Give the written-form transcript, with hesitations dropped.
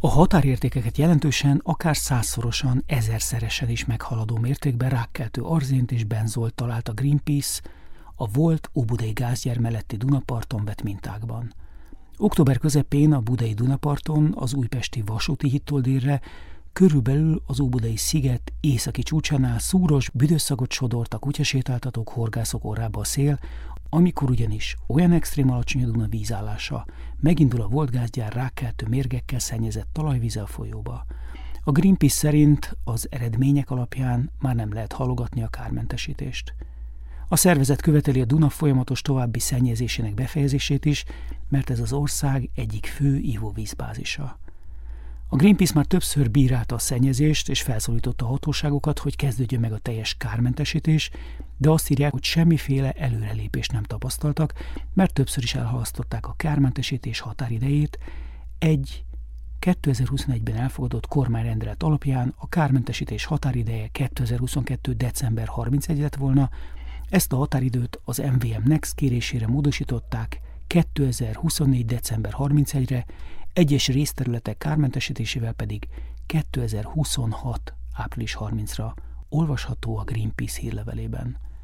A határértékeket jelentősen, akár 100-szorosan, 1000-szeresen is meghaladó mértékben rákkeltő arzént és benzolt talált a Greenpeace a volt óbudai gázgyár melletti Dunaparton vett mintákban. Október közepén a budai Dunaparton, az újpesti vasúti hídtól délre, körülbelül az óbudai sziget északi csúcsánál szúros, büdös szagot sodort a kutyasétáltatók, horgászok orrába a szél, amikor ugyanis olyan extrém alacsony a Duna vízállása, megindul a volt gázgyár rákkeltő mérgekkel szennyezett talajvíze a folyóba. A Greenpeace szerint az eredmények alapján már nem lehet halogatni a kármentesítést. A szervezet követeli a Duna folyamatos további szennyezésének befejezését is, mert ez az ország egyik fő ivóvízbázisa. A Greenpeace már többször bírálta a szennyezést, és felszólította a hatóságokat, hogy kezdődjön meg a teljes kármentesítés, de azt írják, hogy semmiféle előrelépést nem tapasztaltak, mert többször is elhalasztották a kármentesítés határidejét. Egy 2021-ben elfogadott kormányrendelet alapján a kármentesítés határideje 2022. december 31 lett volna, ezt a határidőt az MVM Next kérésére módosították 2024. december 31-re, egyes részterületek kármentesítésével pedig 2026. április 30-ra, olvasható a Greenpeace hírlevelében.